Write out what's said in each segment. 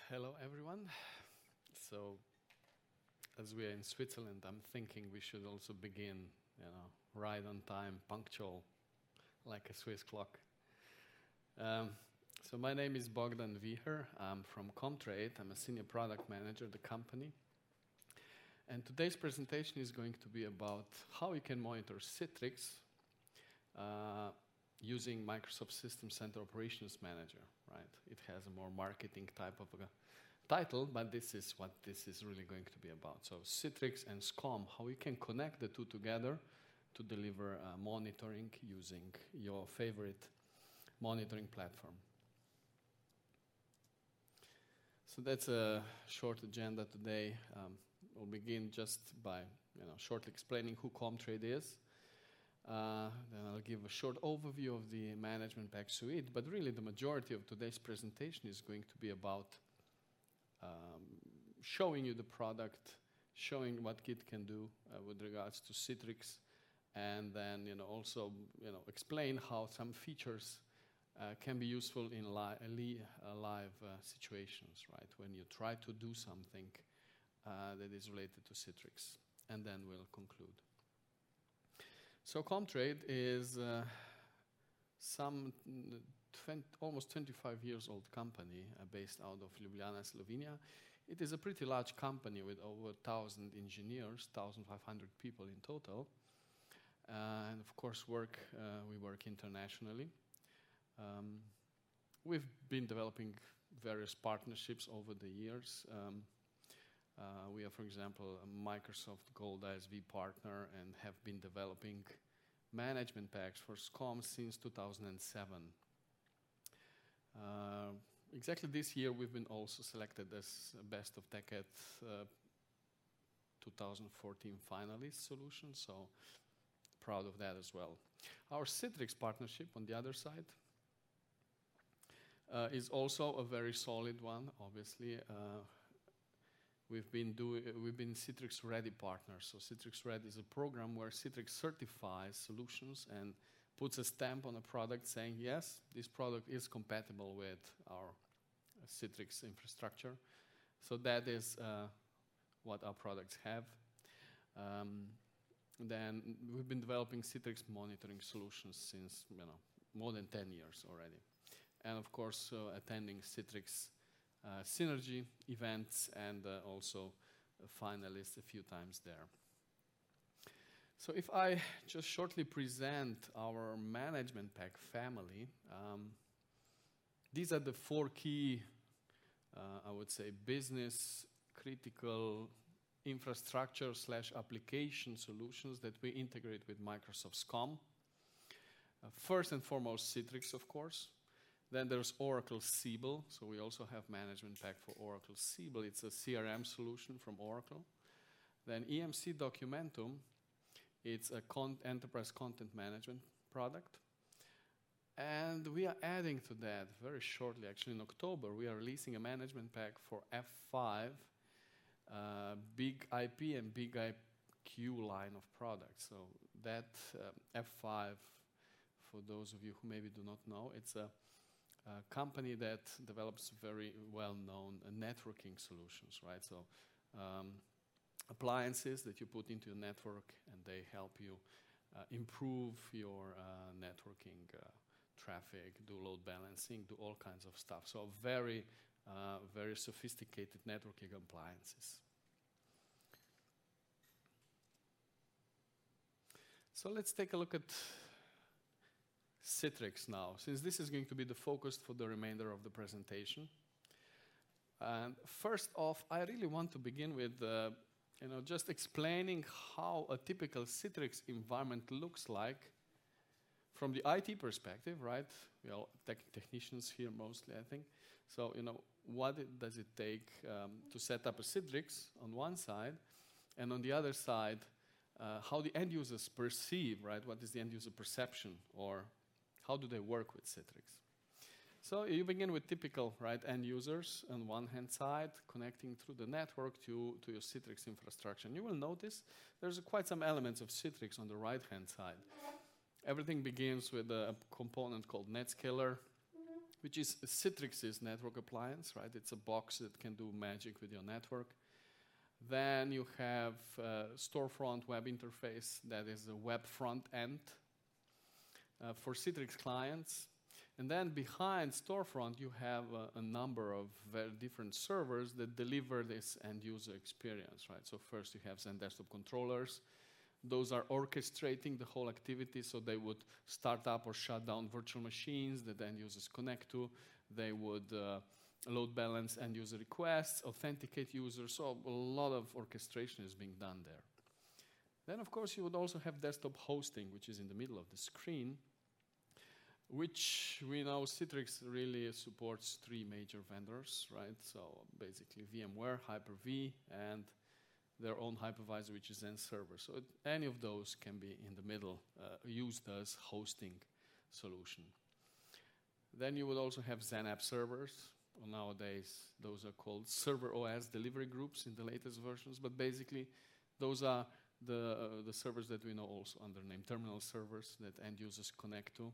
Hello, everyone. So, as we are in Switzerland, I'm thinking we should also begin, right on time, punctual, like a Swiss clock. So my name is Bogdan Viher. I'm from Comtrade. I'm a senior product manager at the company. And today's presentation is going to be about how you can monitor Citrix using Microsoft System Center Operations Manager, right? It has a more marketing type of a title, but this is what this is really going to be about. So Citrix and SCOM, how you can connect the two together to deliver monitoring using your favorite monitoring platform. So that's a short agenda today. We'll begin just by shortly explaining who Comtrade is. Then I'll give a short overview of the Management Pack Suite, but really the majority of today's presentation is going to be about showing you the product, showing what Git can do with regards to Citrix, and then also explain how some features can be useful in live situations, right? When you try to do something that is related to Citrix, and then we'll conclude. So Comtrade is almost 25 years old company based out of Ljubljana, Slovenia. It is a pretty large company with over 1,000 engineers, 1,500 people in total. And of course, we work internationally. We've been developing various partnerships over the years. We are, for example, a Microsoft Gold ISV partner and have been developing management packs for SCOM since 2007. Exactly this year, we've been also selected as Best of TechEd 2014 finalist solution, so proud of that as well. Our Citrix partnership, on the other side, is also a very solid one, obviously. We've been Citrix Ready partners. So Citrix Ready is a program where Citrix certifies solutions and puts a stamp on a product saying, yes, this product is compatible with our Citrix infrastructure. So that is what our products have. Then we've been developing Citrix monitoring solutions since more than 10 years already. And of course, attending Citrix Synergy events and also a finalist a few times there. So if I just shortly present our management pack family, these are the four key, I would say, business critical infrastructure/application solutions that we integrate with Microsoft SCOM. First and foremost, Citrix, of course. Then there's Oracle Siebel. So we also have management pack for Oracle Siebel. It's a CRM solution from Oracle. Then EMC Documentum. It's a enterprise content management product. And we are adding to that very shortly, actually in October, we are releasing a management pack for F5, Big IP and Big IQ line of products. So that F5, for those of you who maybe do not know, it's a company that develops very well-known networking solutions, right? So appliances that you put into your network and they help you improve your networking traffic, do load balancing, do all kinds of stuff. So very, very sophisticated networking appliances. So let's take a look at Citrix now, since this is going to be the focus for the remainder of the presentation. And first off, I really want to begin with just explaining how a typical Citrix environment looks like from the IT perspective, right? We are technicians here mostly, I think. So, what does it take to set up a Citrix on one side, and on the other side, how the end users perceive, right? What is the end user perception, or how do they work with Citrix? So you begin with typical end users on one hand side, connecting through the network to your Citrix infrastructure. And you will notice there's quite some elements of Citrix on the right hand side. Everything begins with a component called NetScaler. which is Citrix's network appliance, right? It's a box that can do magic with your network. Then you have storefront web interface, that is a web front end for Citrix clients. And then behind storefront, you have a number of very different servers that deliver this end user experience, right? So first you have Zen desktop controllers. Those are orchestrating the whole activity, so they would start up or shut down virtual machines that end users connect to. They would load balance end user requests, authenticate users, so a lot of orchestration is being done there. Then, of course, you would also have desktop hosting, which is in the middle of the screen, which we know Citrix really supports 3 major vendors, right? So basically VMware, Hyper-V, and their own hypervisor, which is Zen Server. So any of those can be in the middle, used as hosting solution. Then you would also have Zen App Servers. Well, nowadays, those are called Server OS delivery groups in the latest versions, but basically those are the servers that we know also under name terminal servers that end users connect to,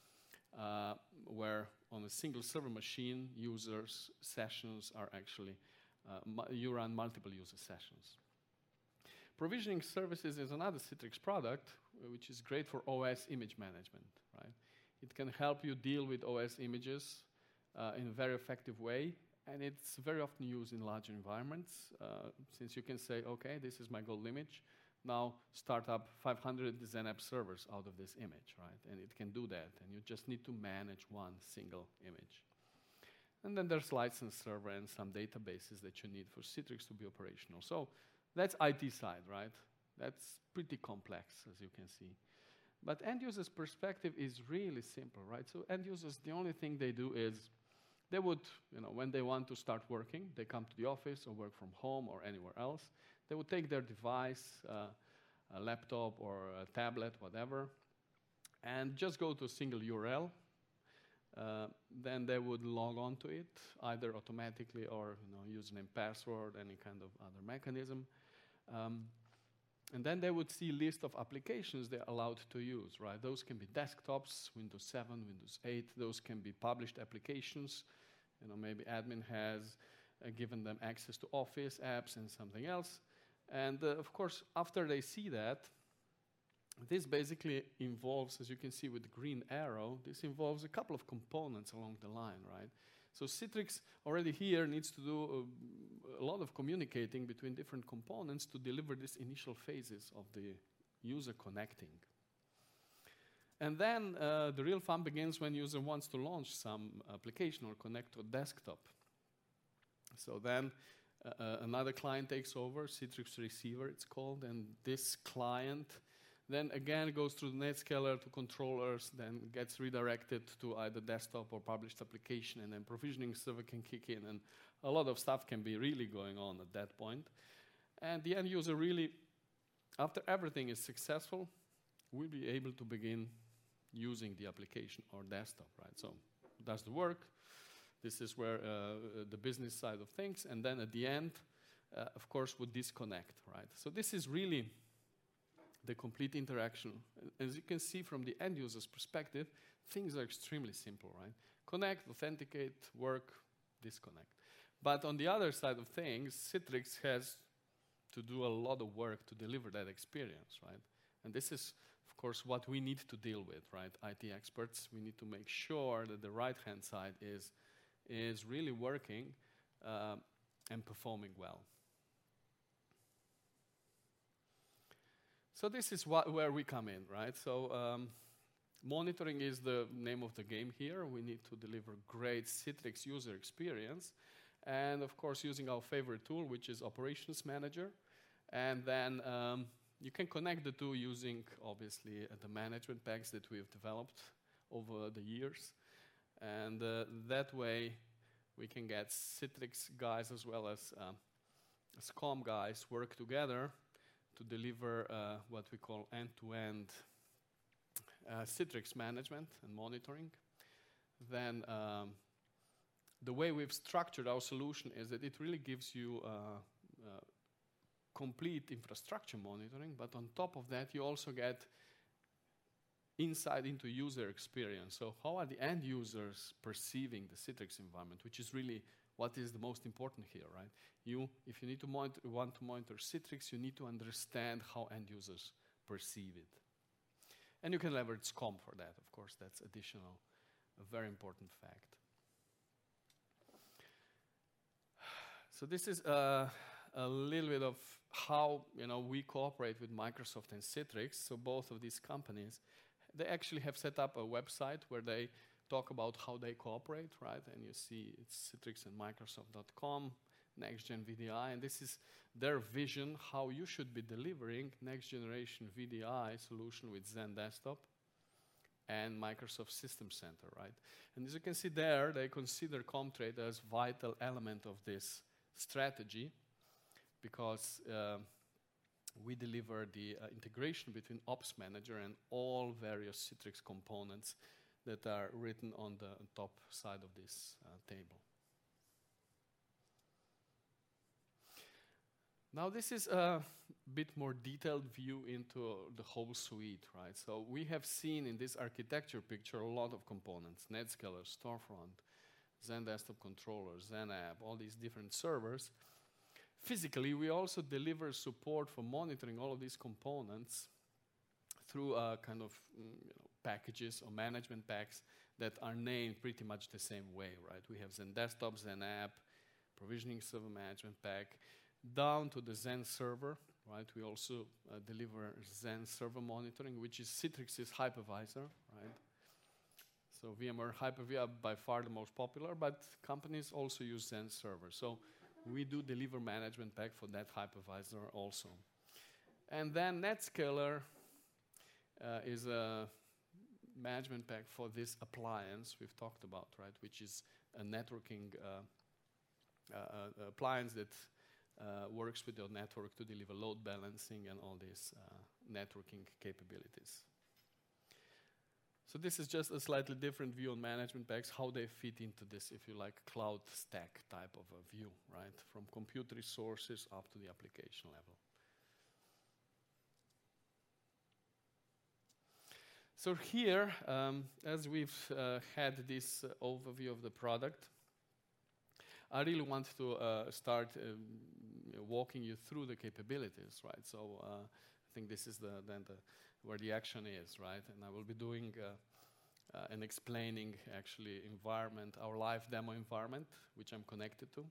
where on a single server machine, users' sessions are actually, you run multiple user sessions. Provisioning services is another Citrix product, which is great for OS image management, right? It can help you deal with OS images in a very effective way, and it's very often used in large environments, since you can say, okay, this is my gold image, now start up 500 Zen App servers out of this image, right? And it can do that, and you just need to manage one single image. And then there's license server and some databases that you need for Citrix to be operational. So that's IT side, right? That's pretty complex, as you can see. But end users' perspective is really simple, right? So end users, the only thing they do is they would, when they want to start working, they come to the office or work from home or anywhere else. They would take their device, a laptop or a tablet, whatever, and just go to a single URL. Then they would log on to it, either automatically or username, password, any kind of other mechanism. And then they would see a list of applications they're allowed to use, right? Those can be desktops, Windows 7, Windows 8. Those can be published applications. Maybe admin has given them access to Office apps and something else. And of course, after they see that, this basically involves, as you can see with the green arrow, this involves a couple of components along the line, right? So Citrix already here needs to do a lot of communicating between different components to deliver these initial phases of the user connecting. And then the real fun begins when user wants to launch some application or connect to a desktop. So then another client takes over, Citrix Receiver it's called, and this client then again goes through the Netscaler to controllers, then gets redirected to either desktop or published application, and then provisioning server can kick in, and a lot of stuff can be really going on at that point. And the end user really, after everything is successful, will be able to begin using the application or desktop, right? So does the work. This is where the business side of things, and then at the end, of course, would disconnect, right? So this is really the complete interaction. As you can see from the end user's perspective, things are extremely simple, right? Connect, authenticate, work, disconnect. But on the other side of things, Citrix has to do a lot of work to deliver that experience, right? And this is, of course, what we need to deal with, right? IT experts, we need to make sure that the right-hand side is really working and performing well. So this is where we come in, right? So monitoring is the name of the game here. We need to deliver great Citrix user experience. And of course, using our favorite tool, which is Operations Manager. And then you can connect the two using, obviously, the management packs that we've developed over the years. And that way, we can get Citrix guys as well as SCOM guys work together to deliver what we call end-to-end Citrix management and monitoring. Then the way we've structured our solution is that it really gives you complete infrastructure monitoring, but on top of that, you also get insight into user experience. So how are the end users perceiving the Citrix environment, which is really what is the most important here, right? If you need to want to monitor Citrix, you need to understand how end users perceive it. And you can leverage SCOM for that, of course. That's additional, a very important fact. So this is a little bit of how we cooperate with Microsoft and Citrix. So both of these companies, they actually have set up a website where they talk about how they cooperate, right? And you see it's Citrix and Microsoft.com, next-gen VDI, and this is their vision, how you should be delivering next-generation VDI solution with XenDesktop and Microsoft System Center, right? And as you can see there, they consider Comtrade as vital element of this strategy because we deliver the integration between Ops Manager and all various Citrix components that are written on the top side of this table. Now this is a bit more detailed view into the whole suite, right? So we have seen in this architecture picture a lot of components, NetScaler, Storefront, XenDesktop controller, XenApp, all these different servers. Physically, we also deliver support for monitoring all of these components through a kind of packages or management packs that are named pretty much the same way, right? We have XenDesktop, XenApp, Provisioning Server Management Pack, down to the Xen Server, right? We also deliver Xen Server Monitoring, which is Citrix's hypervisor, right? So VMware Hyper-V are by far the most popular, but companies also use Xen Server. So we do deliver management pack for that hypervisor also. And then NetScaler is a management pack for this appliance we've talked about, right? Which is a networking appliance that works with your network to deliver load balancing and all these networking capabilities. So this is just a slightly different view on management packs, how they fit into this, if you like, cloud stack type of a view, right? From compute resources up to the application level. So here, as we've had this overview of the product, I really want to start walking you through the capabilities, right? So I think this is where the action is, right? And I will be doing and explaining actually environment, our live demo environment, which I'm connected to.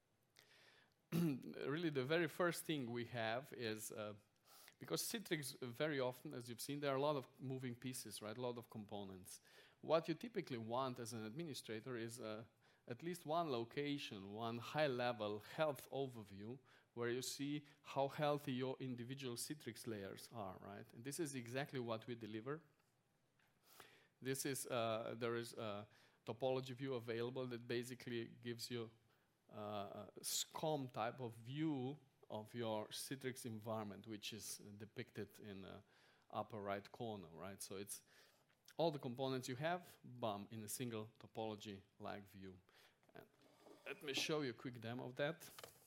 Really the very first thing we have is, because Citrix very often, as you've seen, there are a lot of moving pieces, right? A lot of components. What you typically want as an administrator is at least one location, one high-level health overview where you see how healthy your individual Citrix layers are, right? And this is exactly what we deliver. This is, there is a topology view available that basically gives you a SCOM type of view of your Citrix environment, which is depicted in the upper right corner, right? So it's all the components you have, bam, in a single topology-like view. And let me show you a quick demo of that,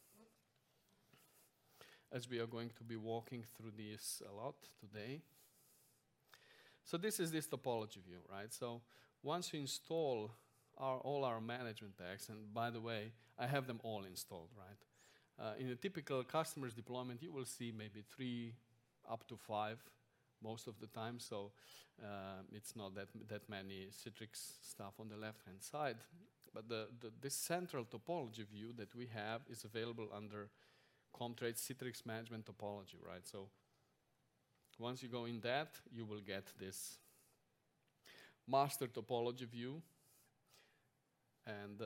as we are going to be walking through this a lot today. So this is this topology view, right? So once you install all our management packs, and by the way, I have them all installed, right? In a typical customer's deployment, you will see maybe 3 up to 5 most of the time, so it's not that many Citrix stuff on the left-hand side. But this central topology view that we have is available under Comtrade Citrix Management Topology, right? So once you go in that, you will get this master topology view, and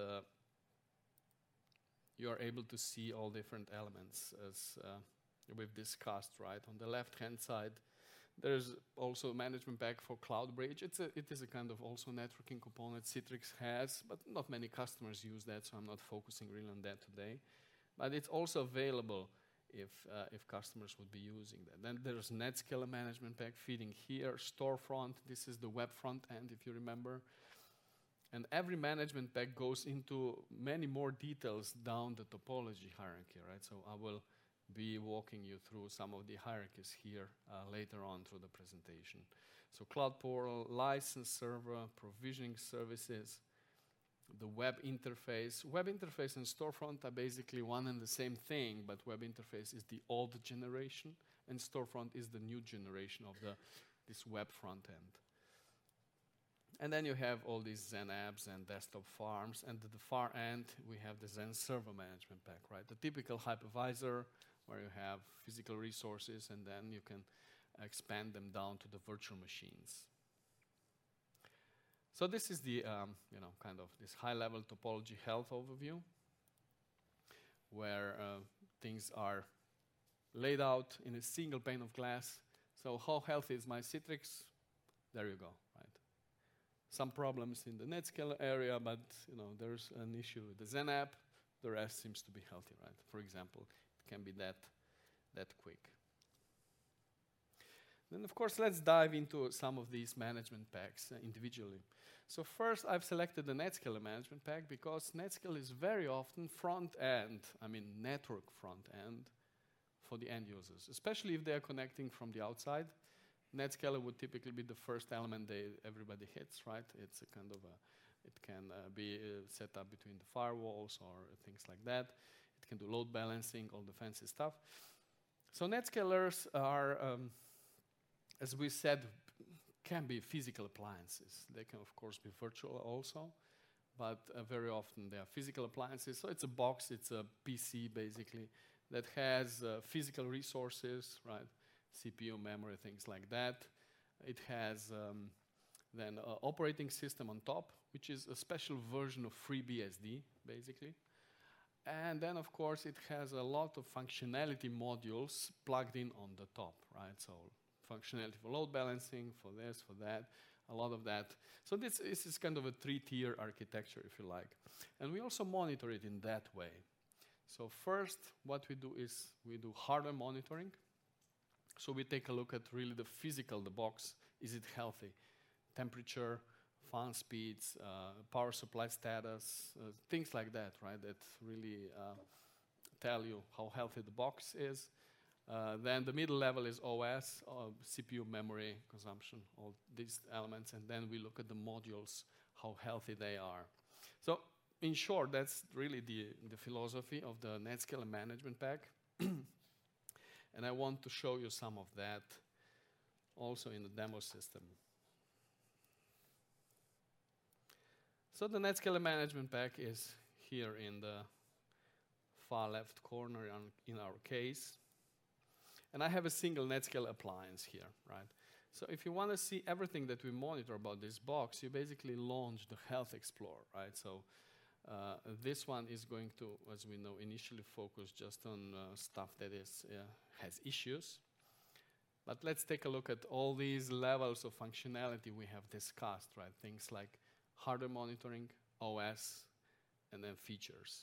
you are able to see all different elements as we've discussed, right? On the left-hand side, there's also a management pack for CloudBridge. It is a kind of also networking component Citrix has, but not many customers use that, so I'm not focusing really on that today. But it's also available if customers would be using that. Then there's NetScaler management pack feeding here, Storefront. This is the web front end, if you remember. And every management pack goes into many more details down the topology hierarchy, right? So I will be walking you through some of the hierarchies here later on through the presentation. So Cloud Portal, license server, provisioning services, the web interface. Web interface and storefront are basically one and the same thing, but web interface is the old generation, and storefront is the new generation of this web front end. And then you have all these Zen apps and desktop farms, and at the far end, we have the Zen Server Management Pack, right? The typical hypervisor where you have physical resources, and then you can expand them down to the virtual machines. So this is the, kind of this high-level topology health overview, where things are laid out in a single pane of glass. So how healthy is my Citrix? There you go, right? Some problems in the Netscaler area, but there's an issue with the Zen app. The rest seems to be healthy, right? For example, it can be that quick. Then, of course, let's dive into some of these management packs individually. So first, I've selected the Netscaler management pack because Netscaler is very often front end, network front end for the end users, especially if they're connecting from the outside. Netscaler would typically be the first element everybody hits, right? It's a kind of it can be set up between the firewalls or things like that. It can do load balancing, all the fancy stuff. So Netscalers are, as we said, can be physical appliances. They can, of course, be virtual also, but very often they are physical appliances. So it's a box, it's a PC, basically, that has physical resources, right? CPU, memory, things like that. It has then an operating system on top, which is a special version of FreeBSD, basically. And then, of course, it has a lot of functionality modules plugged in on the top, right? So functionality for load balancing, for this, for that, a lot of that. So this is kind of a three-tier architecture, if you like. And we also monitor it in that way. So first, what we do is we do hardware monitoring. So we take a look at really the physical, the box. Is it healthy? Temperature, fan speeds, power supply status, things like that, right? That really tell you how healthy the box is. Then the middle level is OS, CPU, memory, consumption, all these elements. And then we look at the modules, how healthy they are. So in short, that's really the philosophy of the Netscaler management pack. And I want to show you some of that also in the demo system. So the Netscaler management pack is here in the far left corner in our case. And I have a single Netscaler appliance here, right? So if you want to see everything that we monitor about this box, you basically launch the Health Explorer, right? So this one is going to, as we know, initially focus just on stuff that has issues. But let's take a look at all these levels of functionality we have discussed, right? Things like hardware monitoring, OS, and then features.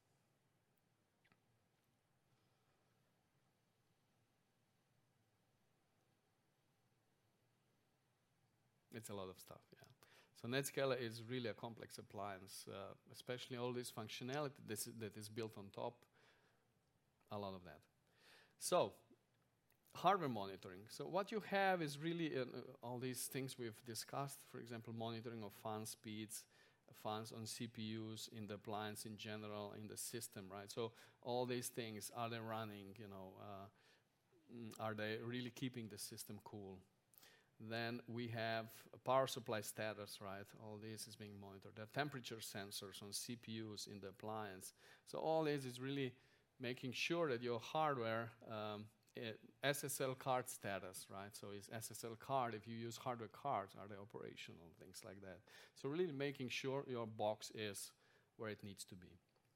It's a lot of stuff, yeah. So Netscaler is really a complex appliance, especially all this functionality that is built on top, a lot of that. So, hardware monitoring. So what you have is really all these things we've discussed, for example, monitoring of fan speeds, fans on CPUs, in the appliance in general, in the system, right? So all these things, are they running, are they really keeping the system cool? Then we have a power supply status, right? All this is being monitored. There are temperature sensors on CPUs in the appliance. So all this is really making sure that your hardware, SSL card status, right? So is SSL card, if you use hardware cards, are they operational, things like that. So really making sure your box is where it needs to be.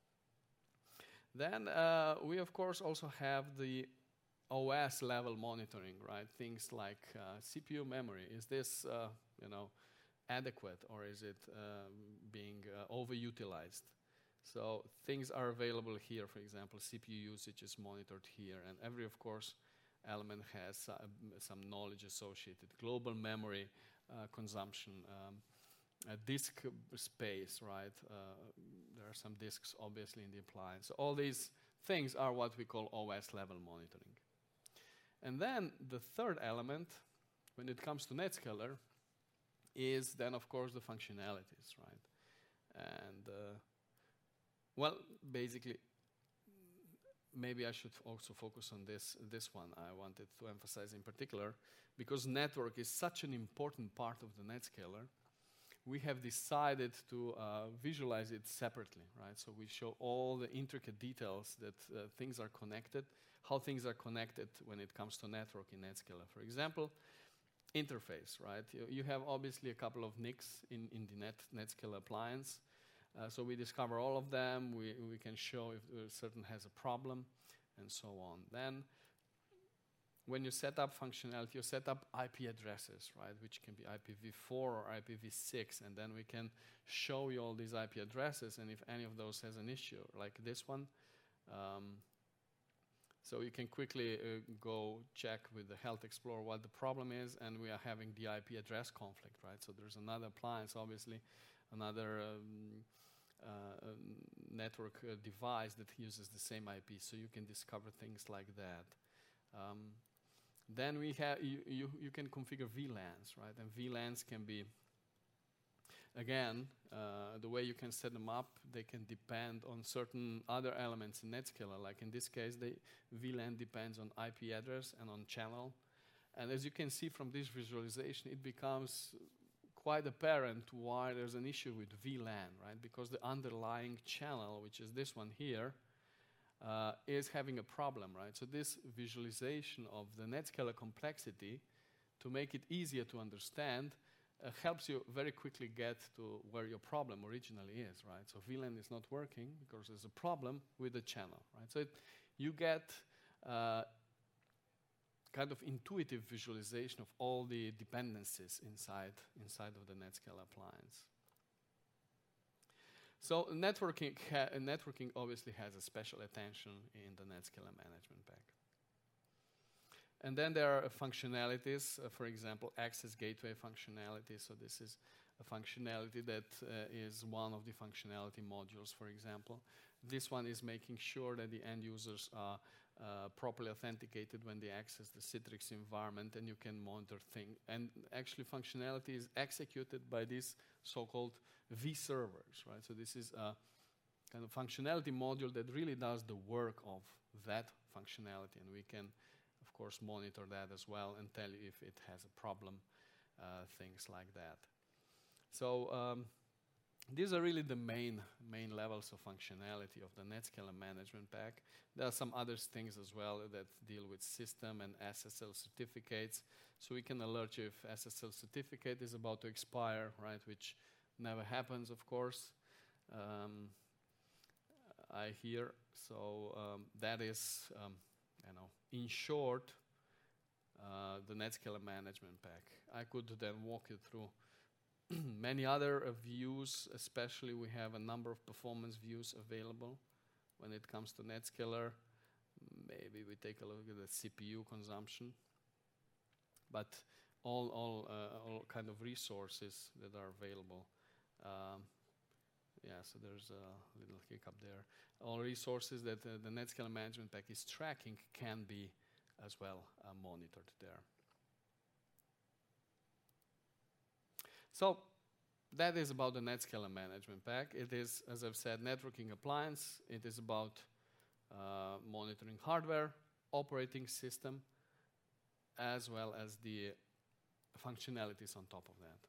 Then we, of course, also have the OS level monitoring, right? Things like CPU memory. Is this, adequate, or is it being overutilized? So things are available here. For example, CPU usage is monitored here, and every, of course, element has some knowledge associated. Global memory consumption, disk space, right? There are some disks, obviously, in the appliance. So all these things are what we call OS level monitoring. And then the third element, when it comes to NetScaler, is then, of course, the functionalities, right? And, well, basically, maybe I should also focus on this one I wanted to emphasize in particular, because network is such an important part of the NetScaler. We have decided to visualize it separately, right? So we show all the intricate details that things are connected, how things are connected when it comes to network in NetScaler. For example, interface, right? You have obviously a couple of NICs in the NetScaler appliance. So we discover all of them. We can show if a certain has a problem, and so on. Then, when you set up functionality, you set up IP addresses, right, which can be IPv4 or IPv6, and then we can show you all these IP addresses, and if any of those has an issue, like this one, so you can quickly go check with the Health Explorer what the problem is, and we are having the IP address conflict, right? So there's another appliance, obviously, another network device that uses the same IP, so you can discover things like that. Then we have you can configure VLANs, right? And VLANs can be, again, the way you can set them up, they can depend on certain other elements in NetScaler. Like in this case, the VLAN depends on IP address and on channel. And as you can see from this visualization, it becomes quite apparent why there's an issue with VLAN, right? Because the underlying channel, which is this one here, is having a problem, right? So this visualization of the NetScaler complexity, to make it easier to understand, helps you very quickly get to where your problem originally is, right? So VLAN is not working because there's a problem with the channel, right? So you get kind of intuitive visualization of all the dependencies inside of the NetScaler appliance. So networking obviously has a special attention in the NetScaler management pack. And then there are functionalities, for example, access gateway functionality. So this is a functionality that is one of the functionality modules, for example. This one is making sure that the end users are properly authenticated when they access the Citrix environment, and you can monitor things. And actually functionality is executed by these so-called vServers, right? So this is a kind of functionality module that really does the work of that functionality, and we can, of course, monitor that as well and tell you if it has a problem, things like that. So these are really the main levels of functionality of the NetScaler management pack. There are some other things as well that deal with system and SSL certificates. So we can alert you if SSL certificate is about to expire, right, which never happens, of course. I hear. So that is, in short, the NetScaler management pack. I could then walk you through many other views, especially we have a number of performance views available when it comes to NetScaler. Maybe we take a look at the CPU consumption. But all kind of resources that are available. Yeah, so there's a little hiccup there. All resources that the NetScaler management pack is tracking can be as well monitored there. So that is about the NetScaler management pack. It is, as I've said, networking appliance. It is about monitoring hardware, operating system, as well as the functionalities on top of that.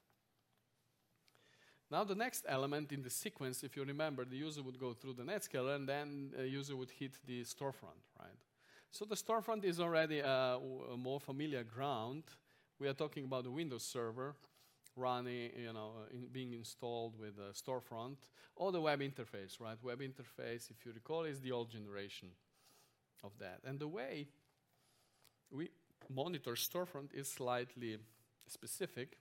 Now the next element in the sequence, if you remember, the user would go through the NetScaler and then the user would hit the storefront, right? So the storefront is already a more familiar ground. We are talking about the Windows server running, being installed with a storefront, or the web interface, right? Web interface, if you recall, is the old generation of that. And the way we monitor storefront is slightly specific.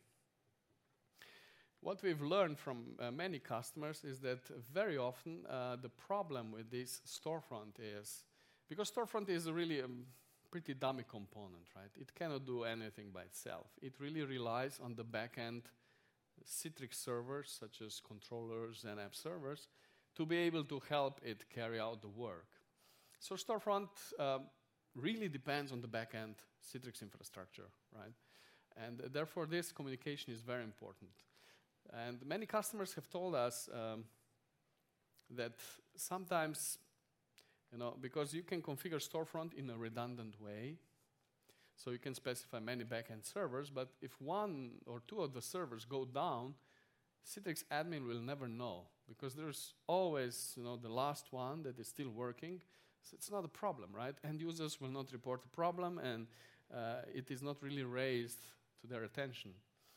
What we've learned from many customers is that very often the problem with this storefront is, because storefront is really a pretty dummy component, right? It cannot do anything by itself. It really relies on the back-end Citrix servers, such as controllers and app servers, to be able to help it carry out the work. So storefront really depends on the back-end Citrix infrastructure, right? And therefore, this communication is very important. And many customers have told us that sometimes, because you can configure storefront in a redundant way, so you can specify many backend servers, but if one or two of the servers go down, Citrix admin will never know, because there's always, the last one that is still working. So it's not a problem, right? End users will not report a problem, and it is not really raised to their attention.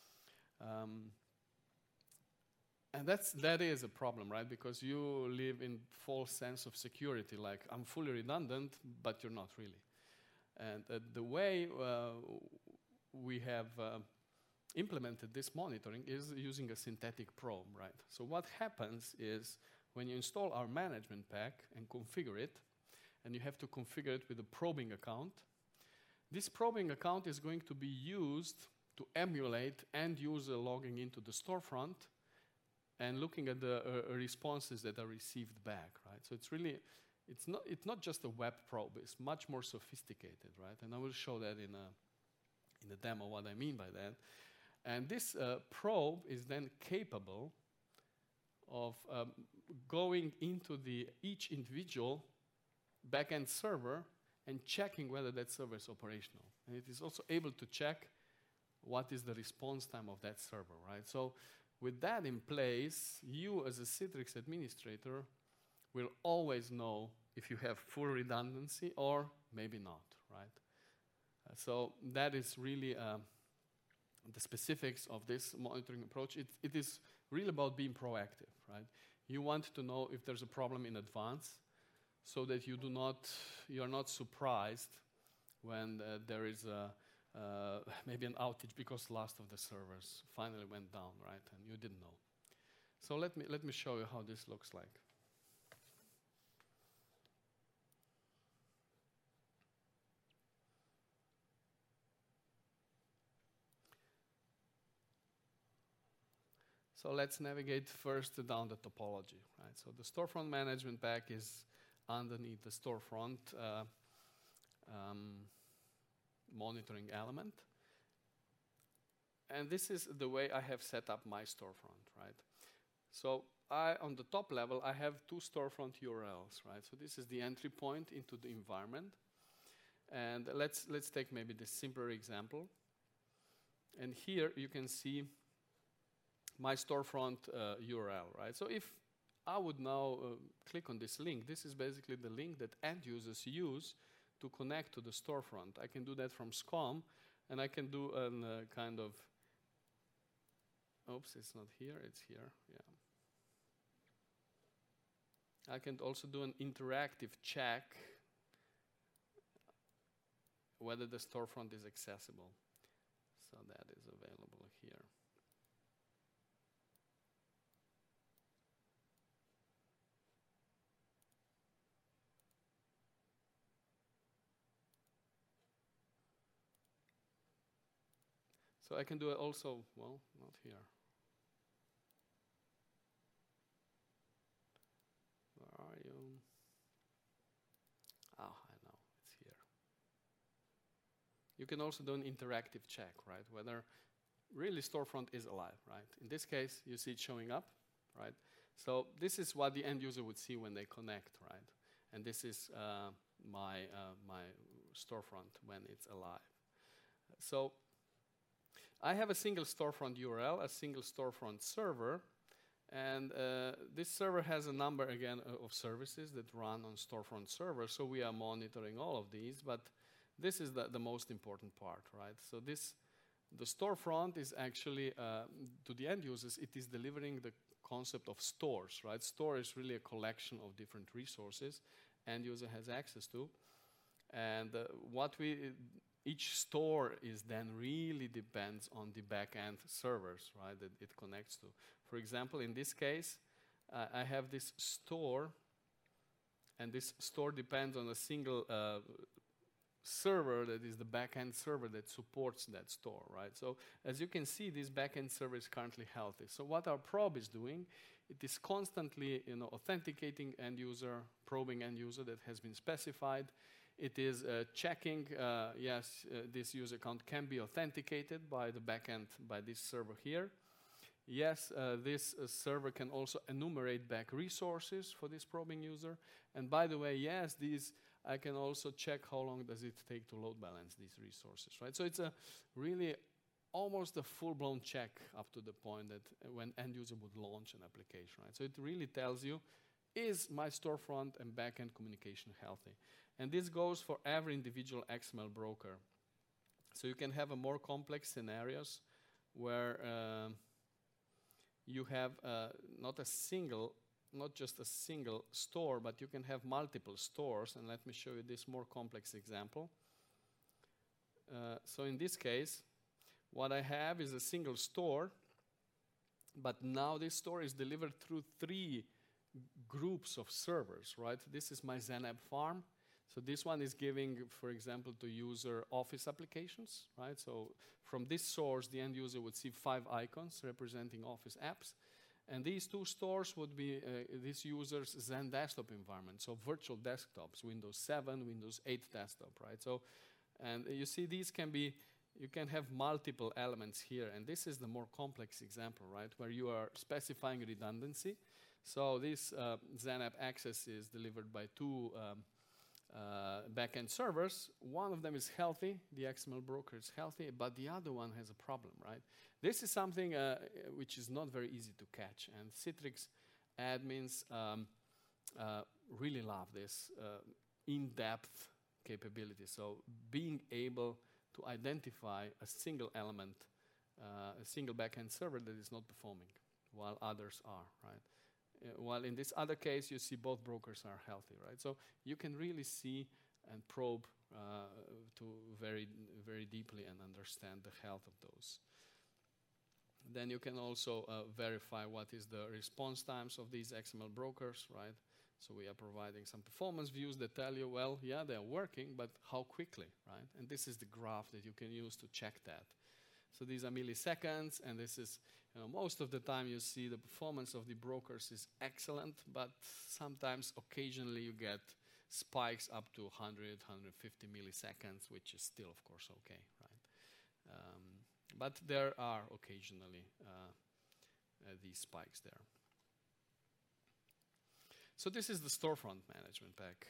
And that is a problem, right? Because you live in false sense of security, like I'm fully redundant, but you're not really. And the way we have implemented this monitoring is using a synthetic probe, right? So what happens is when you install our management pack and configure it, and you have to configure it with a probing account, this probing account is going to be used to emulate end user logging into the storefront and looking at the responses that are received back, right? So it's not just a web probe, it's much more sophisticated, right? And I will show that in a demo what I mean by that. And this probe is then capable of going into each individual backend server and checking whether that server is operational. And it is also able to check what is the response time of that server, right? So with that in place, you as a Citrix administrator will always know if you have full redundancy or maybe not, right? So that is really the specifics of this monitoring approach. It is really about being proactive, right? You want to know if there's a problem in advance so that you are not surprised when there is maybe an outage because last of the servers finally went down, right? And you didn't know. So let me show you how this looks like. So let's navigate first down the topology, right? So the storefront management pack is underneath the storefront monitoring element. And this is the way I have set up my storefront, right? So on the top level, I have two storefront URLs, right? So this is the entry point into the environment. And let's take maybe this simpler example. And here you can see my storefront URL, right? So if I would now click on this link, this is basically the link that end users use to connect to the storefront. I can do that from SCOM, and I can do a kind of, oops, it's not here, it's here, yeah. I can also do an interactive check whether the storefront is accessible. So that is available here. So I can do it also, well, not here. Where are you? Ah, I know, it's here. You can also do an interactive check, right? Whether really storefront is alive, right? In this case, you see it showing up, right? So this is what the end user would see when they connect, right? And this is my storefront when it's alive. So I have a single storefront URL, a single storefront server, and this server has a number, again, of services that run on storefront server, so we are monitoring all of these, but this is the most important part, right? So the storefront is actually, to the end users, it is delivering the concept of stores, right? Store is really a collection of different resources end user has access to, and each store is then really depends on the back-end servers, right, that it connects to. For example, in this case, I have this store, and this store depends on a single server that is the backend server that supports that store, right? So as you can see, this backend server is currently healthy. So what our probe is doing, it is constantly, authenticating end user, probing end user that has been specified. It is checking, yes, this user account can be authenticated by the backend, by this server here. Yes, this server can also enumerate back resources for this probing user. And by the way, yes, I can also check how long does it take to load balance these resources, right? So it's a really almost a full-blown check up to the point that when end user would launch an application, right? So it really tells you, is my storefront and backend communication healthy? And this goes for every individual XML broker. So you can have a more complex scenarios where you have not just a single store, but you can have multiple stores. And let me show you this more complex example. So in this case, what I have is a single store, but now this store is delivered through 3 groups of servers, right? This is my ZenApp farm. So this one is giving, for example, to user Office applications, right? So from this source, the end user would see 5 icons representing Office apps. And these 2 stores would be this user's Zen desktop environment, so virtual desktops, Windows 7, Windows 8 desktop, right? So, and you see these can be, you can have multiple elements here, and this is the more complex example, right, where you are specifying redundancy. So this ZenApp access is delivered by 2 backend servers. One of them is healthy, the XML broker is healthy, but the other one has a problem, right? This is something which is not very easy to catch, and Citrix admins really love this in-depth capability. So being able to identify a single element, a single backend server that is not performing, while others are, right? While in this other case, you see both brokers are healthy, right? So you can really see and probe to very, very deeply and understand the health of those. Then you can also verify what is the response times of these XML brokers, right? So we are providing some performance views that tell you, well, yeah, they're working, but how quickly, right? And this is the graph that you can use to check that. So these are milliseconds, and this is, most of the time you see the performance of the brokers is excellent, but sometimes, occasionally, you get spikes up to 100, 150 milliseconds, which is still, of course, okay, right? But there are occasionally these spikes there. So this is the storefront management pack.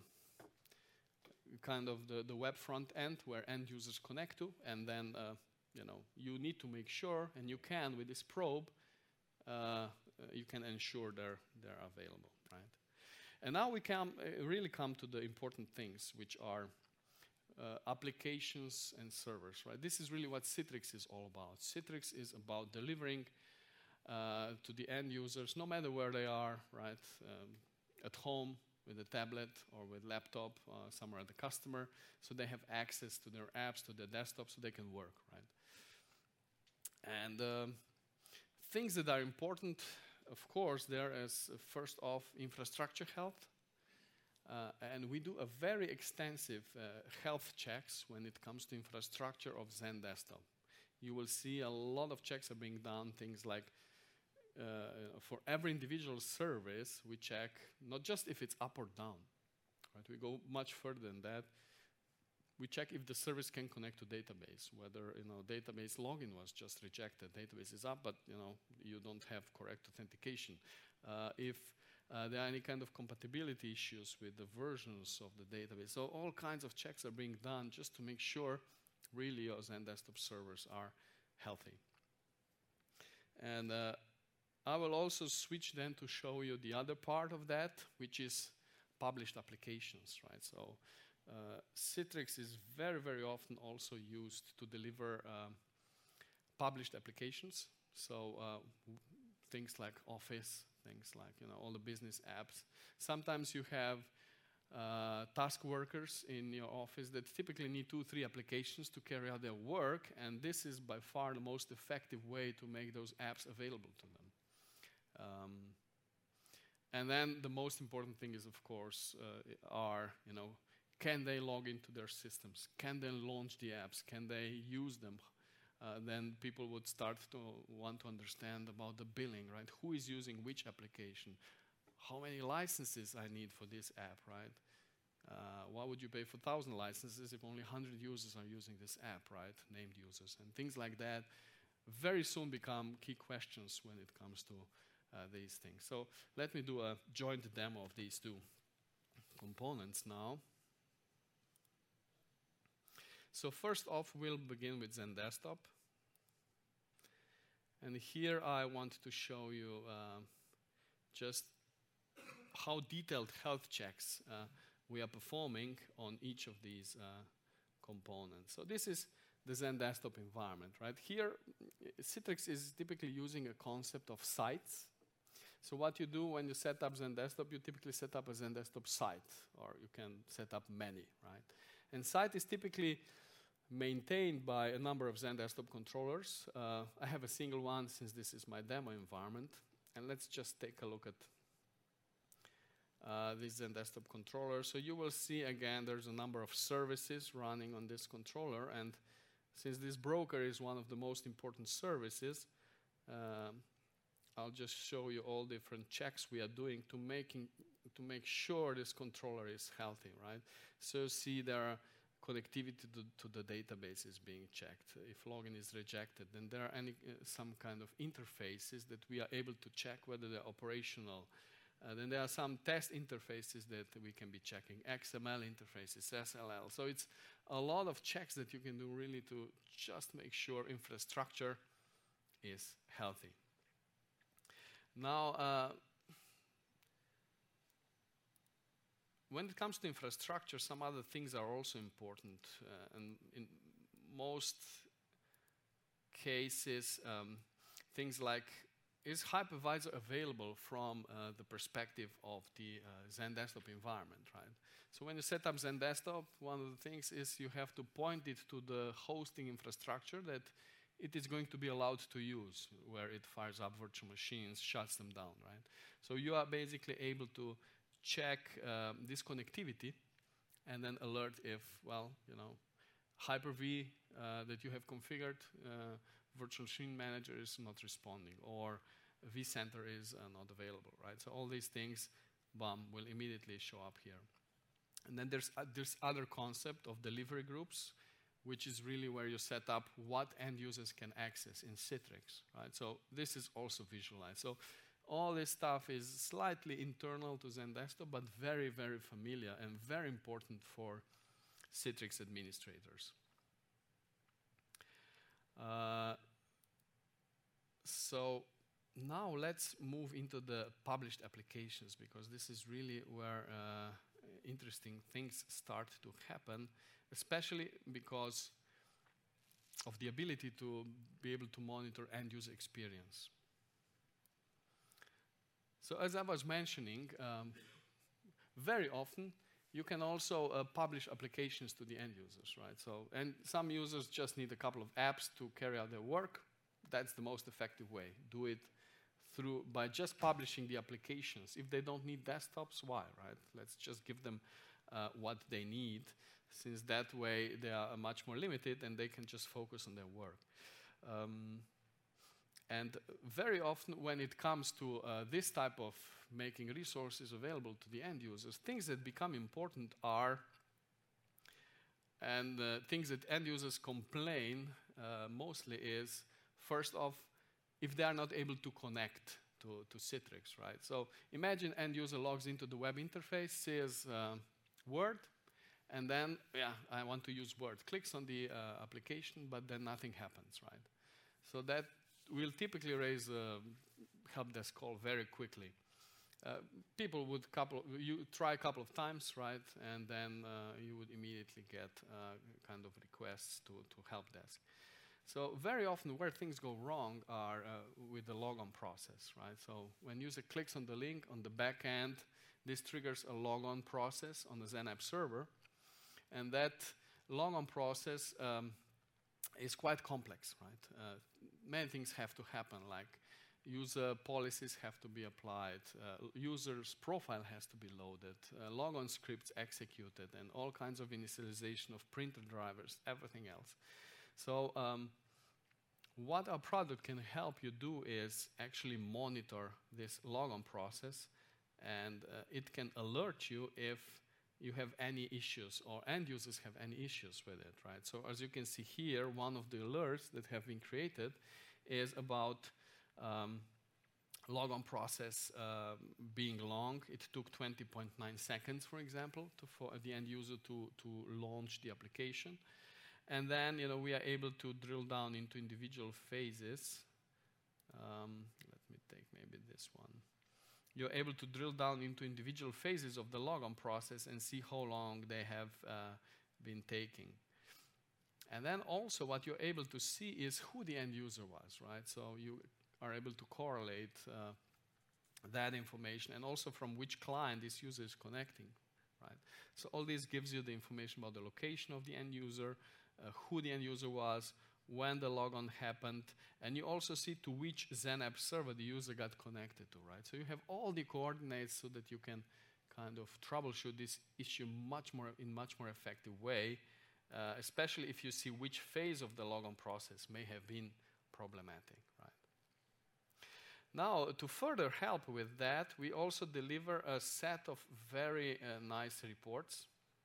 Kind of the web front end where end users connect to, and then you need to make sure, and you can with this probe, you can ensure they're available, right? And now we really come to the important things, which are applications and servers, right? This is really what Citrix is all about. Citrix is about delivering to the end users, no matter where they are, right? At home, with a tablet or with laptop, somewhere at the customer, so they have access to their apps, to their desktop, so they can work, right? And things that are important, of course, there is first off infrastructure health. And we do a very extensive health checks when it comes to infrastructure of Zen desktop. You will see a lot of checks are being done, things like for every individual service, we check not just if it's up or down, right? We go much further than that. We check if the service can connect to database, whether database login was just rejected, database is up, but you don't have correct authentication. If there are any kind of compatibility issues with the versions of the database, so all kinds of checks are being done just to make sure really your Zen desktop servers are healthy. And I will also switch then to show you the other part of that, which is published applications, right? So Citrix is very, very often also used to deliver published applications. So things like Office, things like all the business apps. Sometimes you have task workers in your office that typically need 2-3 applications to carry out their work, and this is by far the most effective way to make those apps available to them. And then the most important thing is, of course, are can they log into their systems? Can they launch the apps? Can they use them? Then people would start to want to understand about the billing, right? Who is using which application? How many licenses I need for this app, right? Why would you pay for 1,000 licenses if only 100 users are using this app, right? Named users and things like that very soon become key questions when it comes to these things. So let me do a joint demo of these two components now. So first off, we'll begin with ZenDesktop. And here I want to show you just how detailed health checks we are performing on each of these components. So this is the ZenDesktop environment, right? Here, Citrix is typically using a concept of sites. So what you do when you set up ZenDesktop, you typically set up a ZenDesktop site, or you can set up many, right? And site is typically maintained by a number of ZenDesktop controllers. I have a single one since this is my demo environment. And let's just take a look at this ZenDesktop controller. So you will see again there's a number of services running on this controller, and since this broker is one of the most important services, I'll just show you all different checks we are doing to make sure this controller is healthy, right? So see there connectivity to the database is being checked. If login is rejected, then there are some kind of interfaces that we are able to check whether they're operational. Then there are some test interfaces that we can be checking, XML interfaces, SLL. So it's a lot of checks that you can do really to just make sure infrastructure is healthy. Now, when it comes to infrastructure, some other things are also important. And in most cases, things like, is hypervisor available from the perspective of the ZenDesktop environment, right? So when you set up ZenDesktop, one of the things is you have to point it to the hosting infrastructure that it is going to be allowed to use, where it fires up virtual machines, shuts them down, right? So you are basically able to check this connectivity and then alert if, well, you know, Hyper-V that you have configured, Virtual Machine Manager is not responding, or vCenter is not available, right? So all these things, will immediately show up here. And then there's other concept of delivery groups, which is really where you set up what end users can access in Citrix, right? So this is also visualized. So all this stuff is slightly internal to ZenDesktop, but very, very familiar and very important for Citrix administrators. So now let's move into the published applications, because this is really where interesting things start to happen, especially because of the ability to be able to monitor end user experience. So as I was mentioning, very often you can also publish applications to the end users, right? So, and some users just need a couple of apps to carry out their work. That's the most effective way. Do it by just publishing the applications. If they don't need desktops, why, right? Let's just give them what they need, since that way they are much more limited and they can just focus on their work. And very often when it comes to this type of making resources available to the end users, things that become important are, and things that end users complain mostly is, first off, if they are not able to connect to Citrix, right? So imagine end user logs into the web interface, says Word, and then, yeah, I want to use Word. Clicks on the application, but then nothing happens, right? So that will typically raise a help desk call very quickly. People would try a couple of times, right? And then you would immediately get kind of requests to help desk. So very often where things go wrong are with the logon process, right? So when user clicks on the link on the back end, this triggers a logon process on the XenApp server. And that logon process is quite complex, right? Many things have to happen, like user policies have to be applied, user's profile has to be loaded, logon scripts executed, and all kinds of initialization of printer drivers, everything else. So what our product can help you do is actually monitor this logon process, and it can alert you if you have any issues or end users have any issues with it, right? So as you can see here, one of the alerts that have been created is about logon process being long. It took 20.9 seconds, for example, for the end user to launch the application. And then, we are able to drill down into individual phases. Let me take maybe this one. You're able to drill down into individual phases of the logon process and see how long they have been taking. And then also what you're able to see is who the end user was, right? So you are able to correlate that information and also from which client this user is connecting, right? So all this gives you the information about the location of the end user, who the end user was, when the logon happened, and you also see to which XenApp server the user got connected to, right? So you have all the coordinates so that you can kind of troubleshoot this issue in much more effective way, especially if you see which phase of the logon process may have been problematic, right? Now, to further help with that, we also deliver a set of very nice reports.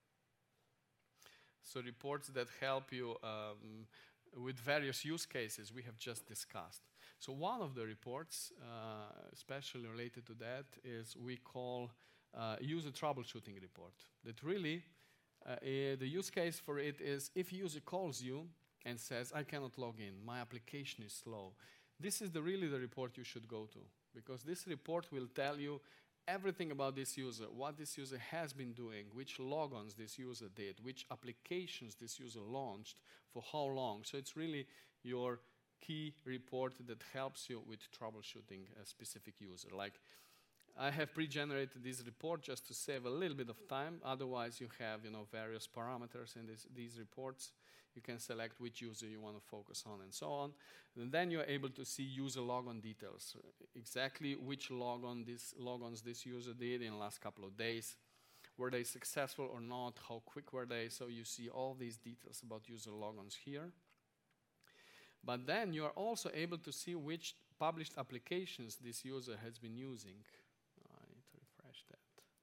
So reports that help you with various use cases we have just discussed. So one of the reports, especially related to that, is we call user troubleshooting report. That really, the use case for it is if user calls you and says, I cannot log in, my application is slow. This is really the report you should go to, because this report will tell you everything about this user, what this user has been doing, which logons this user did, which applications this user launched, for how long. So it's really your key report that helps you with troubleshooting a specific user. Like, I have pre-generated this report just to save a little bit of time. Otherwise, you have various parameters in these reports. You can select which user you want to focus on and so on. And then you're able to see user logon details, exactly which logons this user did in the last couple of days. Were they successful or not? How quick were they? So you see all these details about user logons here. But then you are also able to see which published applications this user has been using. I need to refresh that.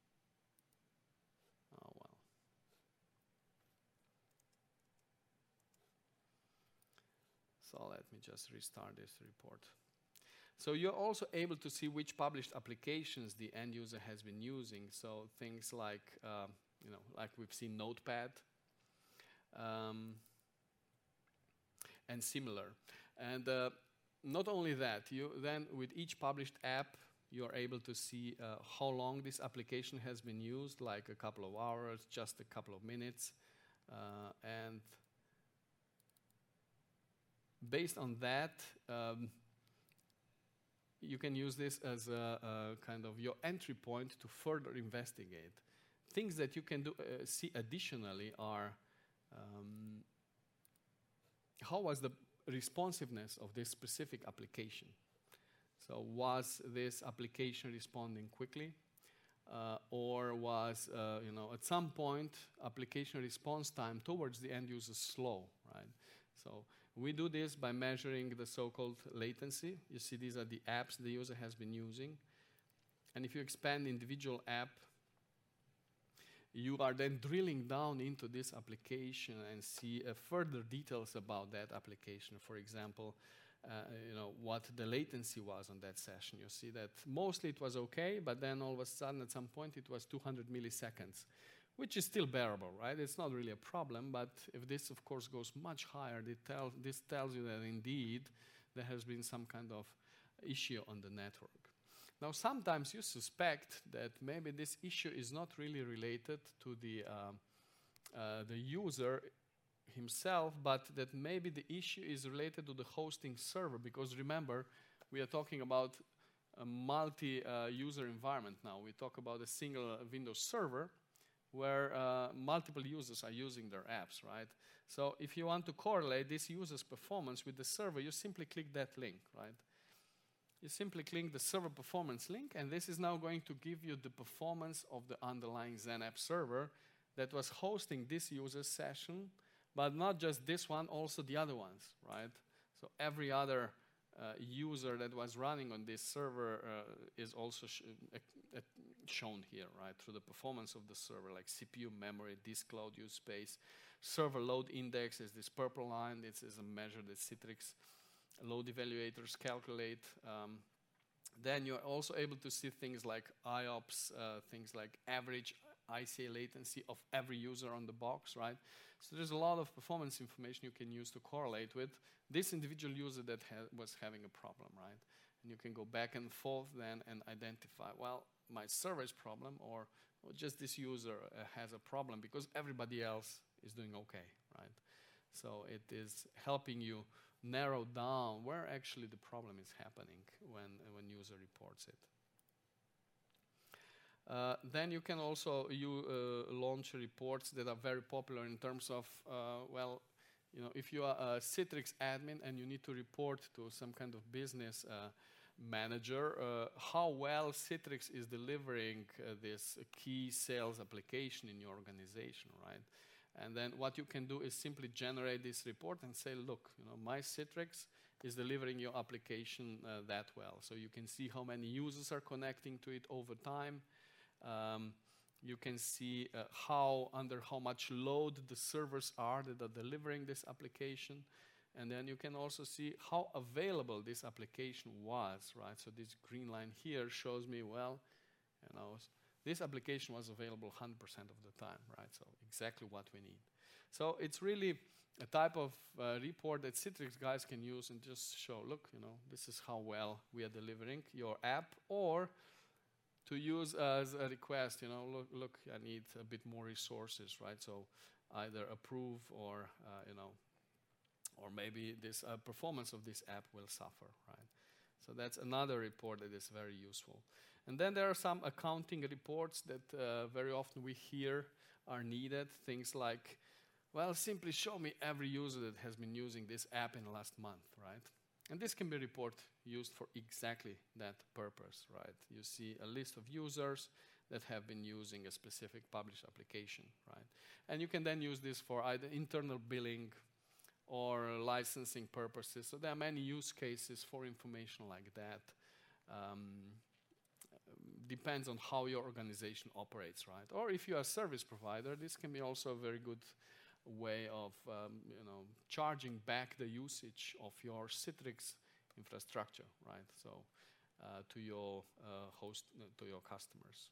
Oh, well. So let me just restart this report. So you're also able to see which published applications the end user has been using. So things like, like we've seen Notepad and similar. And not only that, you then with each published app, you're able to see how long this application has been used, like a couple of hours, just a couple of minutes, and based on that, you can use this as a kind of your entry point to further investigate. Things that you can do see additionally are how was the responsiveness of this specific application? So was this application responding quickly? Or was, at some point, application response time towards the end user slow, right? So we do this by measuring the so-called latency. You see these are the apps the user has been using. And if you expand individual app, you are then drilling down into this application and see further details about that application. For example, what the latency was on that session. You see that mostly it was okay, but then all of a sudden at some point it was 200 milliseconds, which is still bearable, right? It's not really a problem, but if this, of course, goes much higher, this tells you that indeed there has been some kind of issue on the network. Now, sometimes you suspect that maybe this issue is not really related to the user himself, but that maybe the issue is related to the hosting server, because remember, we are talking about a multi-user environment now. We talk about a single Windows server where multiple users are using their apps, right? So if you want to correlate this user's performance with the server, you simply click that link, right? you simply click the server performance link, and this is now going to give you the performance of the underlying XenApp server that was hosting this user session, but not just this one, also the other ones, right? So every other user that was running on this server is also shown here, right, through the performance of the server, like CPU, memory, disk load use space. Server load index is this purple line. This is a measure that Citrix load evaluators calculate. Then you're also able to see things like IOPS, things like average ICA latency of every user on the box, right? So there's a lot of performance information you can use to correlate with this individual user that was having a problem, right? And you can go back and forth then and identify, well, my server's problem or just this user has a problem because everybody else is doing okay, right? So it is helping you narrow down where actually the problem is happening when user reports it. Then you can also launch reports that are very popular in terms of, well, you know, if you are a Citrix admin and you need to report to some kind of business manager how well Citrix is delivering this key sales application in your organization, right? And then what you can do is simply generate this report and say, look, you know, my Citrix is delivering your application that well. So you can see how many users are connecting to it over time. You can see under how much load the servers are that are delivering this application. And then you can also see how available this application was, right? So this green line here shows me, well, you know, this application was available 100% of the time, right? So exactly what we need. So it's really a type of report that Citrix guys can use and just show, look, you know, this is how well we are delivering your app, or to use as a request, you know, look, I need a bit more resources, right? So either approve or, you know, or maybe this performance of this app will suffer, right? So that's another report that is very useful. And then there are some accounting reports that very often we hear are needed. Things like, well, simply show me every user that has been using this app in the last month, right? And this can be a report used for exactly that purpose, right? You see a list of users that have been using a specific published application, right? And you can then use this for either internal billing or licensing purposes. So there are many use cases for information like that. Depends on how your organization operates, right? Or if you are a service provider, this can be also a very good way of you know, charging back the usage of your Citrix infrastructure, right? So to your to your customers.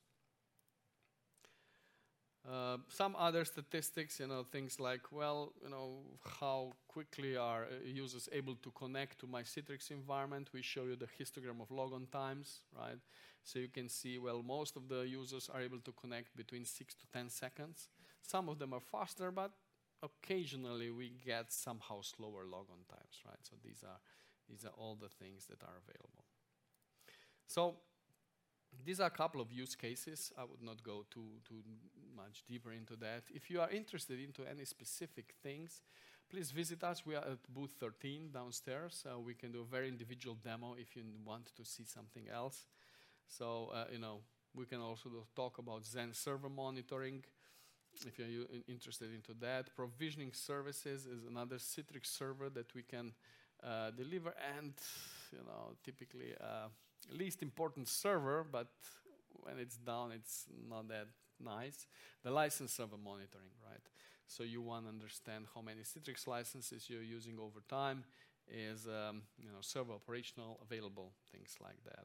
Some other statistics, you know, things like, well, you know, how quickly are users able to connect to my Citrix environment. We show you the histogram of logon times, right? So you can see, well, most of the users are able to connect between 6 to 10 seconds. Some of them are faster, but occasionally we get somehow slower logon times, right? So these are all the things that are available. So these are a couple of use cases. I would not go too much deeper into that. If you are interested into any specific things, please visit us. We are at booth 13 downstairs. We can do a very individual demo if you want to see something else. So, you know, we can also talk about Xen server monitoring if you're interested into that. Provisioning services is another Citrix server that we can deliver, and, you know, typically least important server, but when it's down, it's not that nice. The license server monitoring, right? So you want to understand how many Citrix licenses you're using over time, is you know, server operational, available, things like that.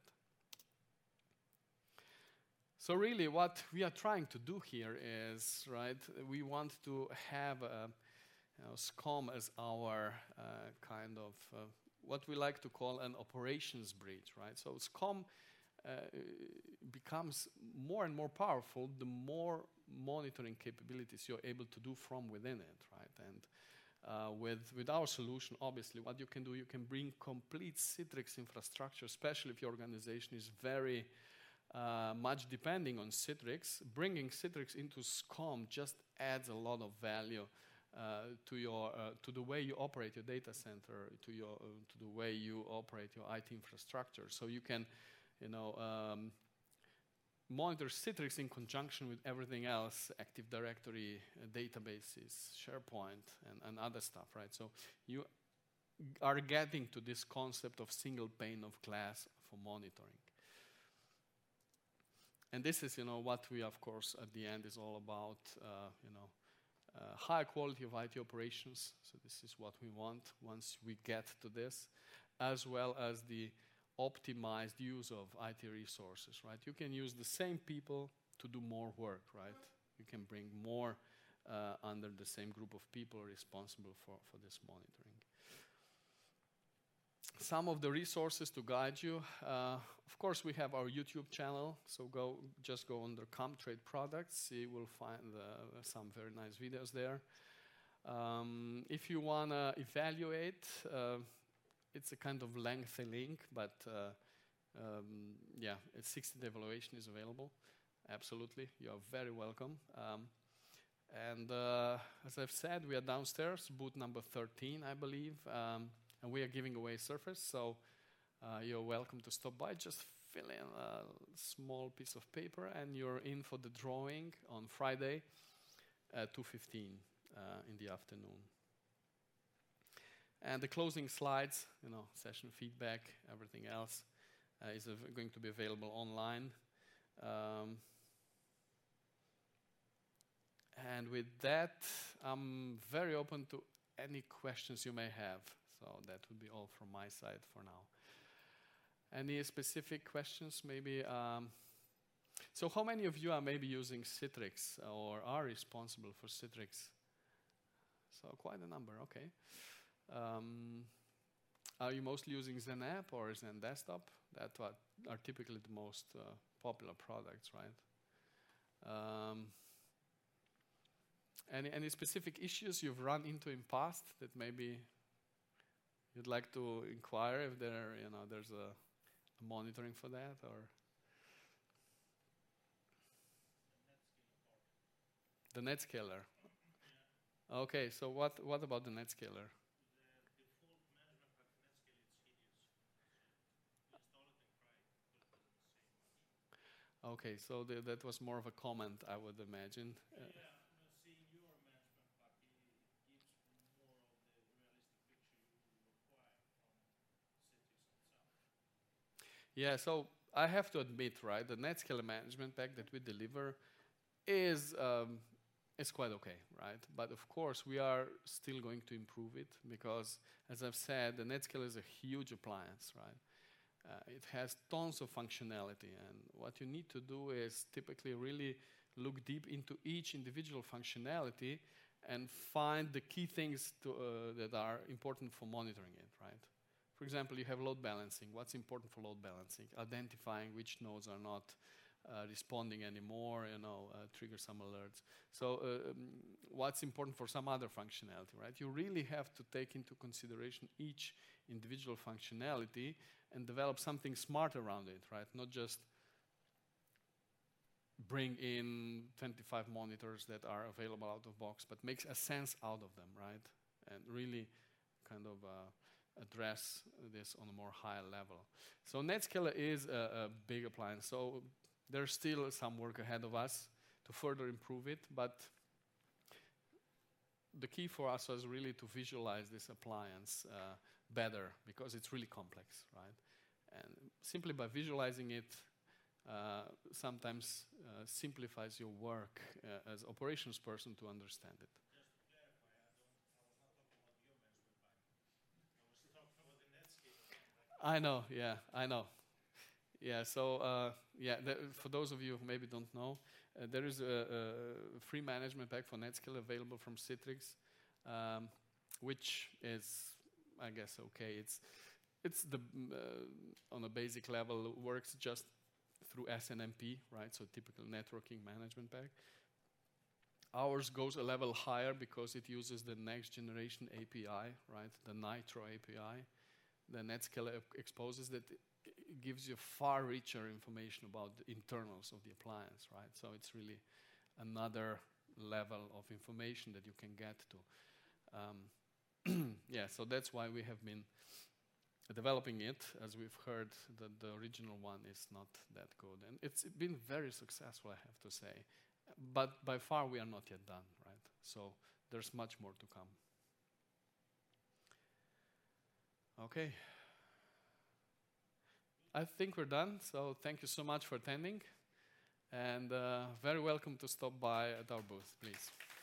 So really what we are trying to do here is, right, we want to have you know, SCOM as our kind of what we like to call an operations bridge, right? So SCOM becomes more and more powerful the more monitoring capabilities you're able to do from within it, right? And with our solution, obviously, what you can do, you can bring complete Citrix infrastructure, especially if your organization is very much depending on Citrix. Bringing Citrix into SCOM just adds a lot of value to the way you operate your data center, to the way you operate your IT infrastructure. So you can, monitor Citrix in conjunction with everything else, Active Directory, databases, SharePoint, and other stuff, right? So you are getting to this concept of single pane of glass for monitoring. And this is, what we, of course, at the end is all about, high quality of IT operations. So this is what we want once we get to this, as well as the optimized use of IT resources, right? You can use the same people to do more work, right? You can bring more under the same group of people responsible for this monitoring. Some of the resources to guide you. Of course, we have our YouTube channel, so just go under Comtrade Products. You will find some very nice videos there. If you want to evaluate, it's a kind of lengthy link, but a 60-day evaluation is available. Absolutely, you are very welcome. And as I've said, we are downstairs, booth number 13, I believe, and we are giving away Surface, so you're welcome to stop by. Just fill in a small piece of paper, and you're in for the drawing on Friday at 2:15 in the afternoon. And the closing slides, session feedback, everything else is going to be available online. And with that, I'm very open to any questions you may have. So that would be all from my side for now. Any specific questions, maybe? So how many of you are maybe using Citrix or are responsible for Citrix? So quite a number, okay. Are you mostly using XenApp or Zen Desktop? That are typically the most popular products, right? Any specific issues you've run into in past that maybe you'd like to inquire if there's a monitoring for that, or the NetScaler? Okay, so what about the NetScaler? Okay, so that was more of a comment, I would imagine. Seeing your management pack gives more of the realistic picture you will require from Citrix itself. Yeah, so I have to admit, right, the NetScaler management pack that we deliver is quite okay, right? But of course, we are still going to improve it because, as I've said, the NetScaler is a huge appliance, right? It has tons of functionality, and what you need to do is typically really look deep into each individual functionality and find the key things that are important for monitoring it, right? For example, you have load balancing. What's important for load balancing? Identifying which nodes are not responding anymore, trigger some alerts. So what's important for some other functionality, right? You really have to take into consideration each individual functionality and develop something smart around it, right? Not just bring in 25 monitors that are available out of box, but makes a sense out of them, right? And really kind of address this on a more higher level. So NetScaler is a big appliance. So there's still some work ahead of us to further improve it, but the key for us was really to visualize this appliance better because it's really complex, right? And simply by visualizing it, sometimes simplifies your work as operations person to understand it. Just to clarify, I was not talking about your management pack. I was talking about the NetScaler pack. I know, yeah, I know. Yeah, so for those of you who maybe don't know, there is a free management pack for NetScaler available from Citrix, which is, I guess, okay. It's the on a basic level works just through SNMP, right? So typical networking management pack. Ours goes a level higher because it uses the next generation API, right? The Nitro API. The NetScaler exposes that it gives you far richer information about the internals of the appliance, right? So it's really another level of information that you can get to. Yeah, so that's why we have been developing it. As we've heard, the original one is not that good. And it's been very successful, I have to say. But by far, we are not yet done, right? So there's much more to come. Okay. I think we're done, so thank you so much for attending. And very welcome to stop by at our booth, please.